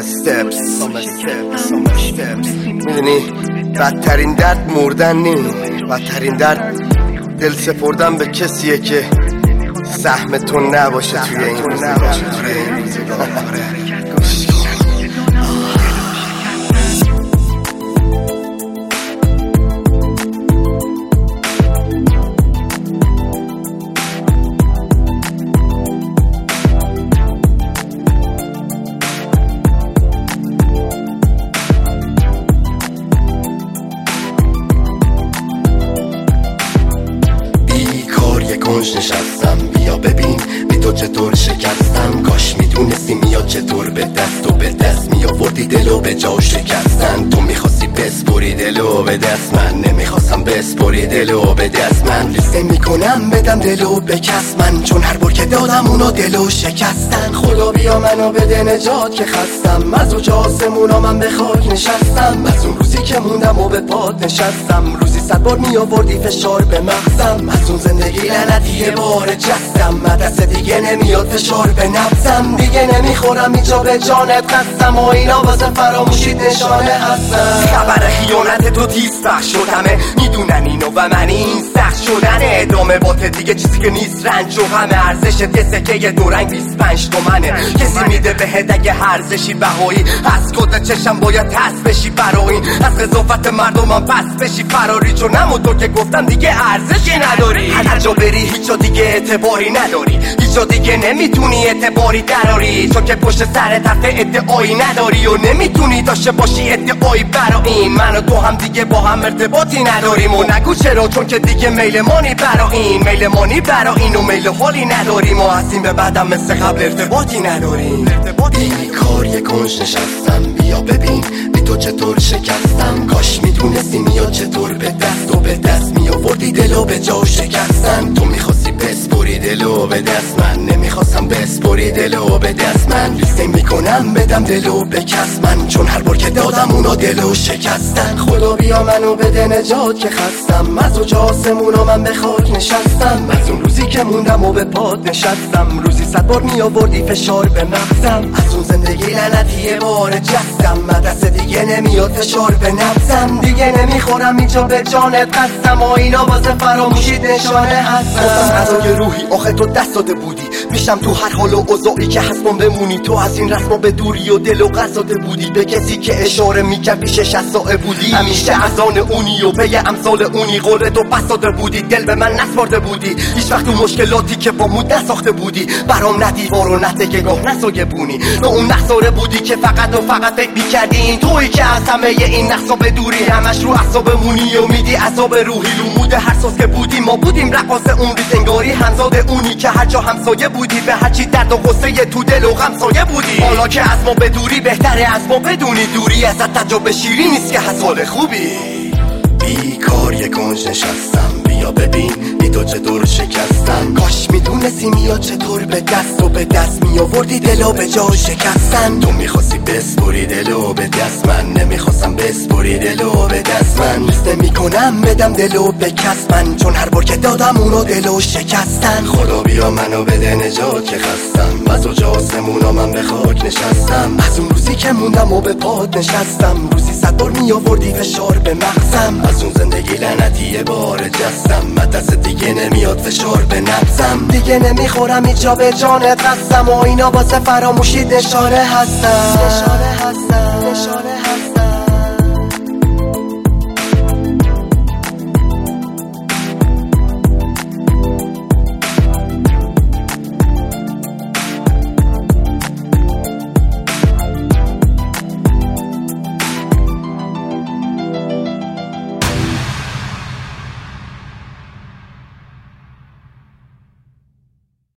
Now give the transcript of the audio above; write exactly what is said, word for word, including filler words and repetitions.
steps میدونی بدترین درد مردن نی، بدترین درد دل سپردن به کسیه که سهم تو نباشه توی این روزگار. کنج نشستم، بیا ببین بی تو چطور شکستم. کاش میدونستی میاد چطور به دست و به دست میآوردی دلو به جا شکستن. تو میخواستی بسپری دلو به دست، من نمیخواستم بسپری دلو به دست. من ریسک میکنم بدم دلو به کس من، چون هر بار که دادم اونو دلو شکستن. خدا بیا منو بده نجات که خستم، از اوج آسمونا من به خاک نشستم. از اون روزی که موندم و به پات نشستم، روزی صد بار میآوردی فشار به مغزم. از اون زندگی لعنتی یه بار جستم، دست دیگه نمیاد فشار به نبضم. دیگه نمیخورم اینجا به جانت قسم، و اینا واسه فراموشید نشانه هستم. خبر خیانت تو تیز پخش شدمه، میدونن اینو و من این سخت شدنه. ادامه باته دیگه چیزی که نیست رنج و همه، ارزش یه سکه دو رنگ بیست و پنج تومنه. کسی میده بهت اگه ارزشی بهایی، از کد چشم باید تس بشی برای این، از قضاوت مردمم پس بشی فراری. چون همونطور که گفتم دیگه ارزشی نداری، هر جا بری هیچ جا دیگه اعتباری نداری، هیچ جا دیگه نمیتونی اعتباری دراری. چون که پشت سر طرف ادعایی نداری و نمیتونی داشته باشی ادعایی برا این. من و تو هم دیگه با هم ارتباطی نداریم و نگو چرا، چون که دیگه میل مانی برا این، میل مانی برا این و میل حالی نداریم و از این به بعدم مثل قبل ارتباطی نداریم. ای کار یه کنج نشستم، بیا ببین بی تو چطور شکستم. کاش میدونستی میاد چطور به دست و به دست میآوردی دلو به جا شکستن. تو میخواستی بسپری دلو به دست، من نمیخواستم بسپری دلو به دست. من ریسک میکنم بدم دلو به کس من، چون هر بار که دادم اونا دلو شکستن. خدا بیا منو بده نجات که خستم، از اوج آسمونا من به خاک نشستم. از اون روزی که موندم و به پات نشستم، روزی صد بار میآوردی فشار به مغزم. از اون زندگی لعنتی یه بار جستم، دست دیگه نمیاد فشار به نبضم. دیگه نمیخورم اینجا به جانت قسم، و اینا واسه فراموشید نشانه هستم. غذای روحی آخه تو دست داده بودی، میشم تو هر حال و اوضاعی که هستم بمونی. تو از این رسما به دوری و دل و قصاده بودی، به کسی که اشاره میکرد پیش شصت ساعه بودی. همیشه از آن اونی و به امثال اونی، قول تو پس داده بودی، دل به من نسپارده بودی. هیچ وقت تو مشکلاتی که با مود نساخته بودی، برام نه دیوار و نه تکه‌گاه نه سایه‌بونی. تو اون نخساره بودی که فقط و فقط فکر میکردی این تویی که از همه این نقصا به دوری. همش رو اعصابمونی و میدی عذاب روحی، رو مود هر ساز که بودی ما بودیم رقاص اون ریز انگاری. همزاد اونی که هر جا همسایه بودی، به هرچی درد و غصه تو دل و غم سایه بودی. حالا که از ما به دوری بهتره از ما بدونی، دوری ازت تجربه شیرین نیست که از حال خوبی. بیکار یه کنج نشستم، بیا ببین بی تو چطور شکستم. کاش میدونستی میاد چطور به دست و به دست میآوردی دلو به جا شکستن. تو میخواستی بسپری دلو به دست، من نمیخواستم بسپری دلو به دست. من ریسک نمیکنم بدم دلو به کس من، چون هر بار که دادم اونو دلو شکستن. خدا بیا منو بده نجات که خستم، از اوج آسمونا من به خاک نشستم. از اون روزی که موندم و به پات نشستم، روزی صد بار میآوردی فشار به مغزم. از اون زندگی لعنتی یه بار جستم، دست دیگه نمیاد فشار به نبضم. دیگه نمیخورم اینجا به جانت قسم، و اینا واسه فراموشید نشانه هستم. نشانه هستم، نشانه هستم.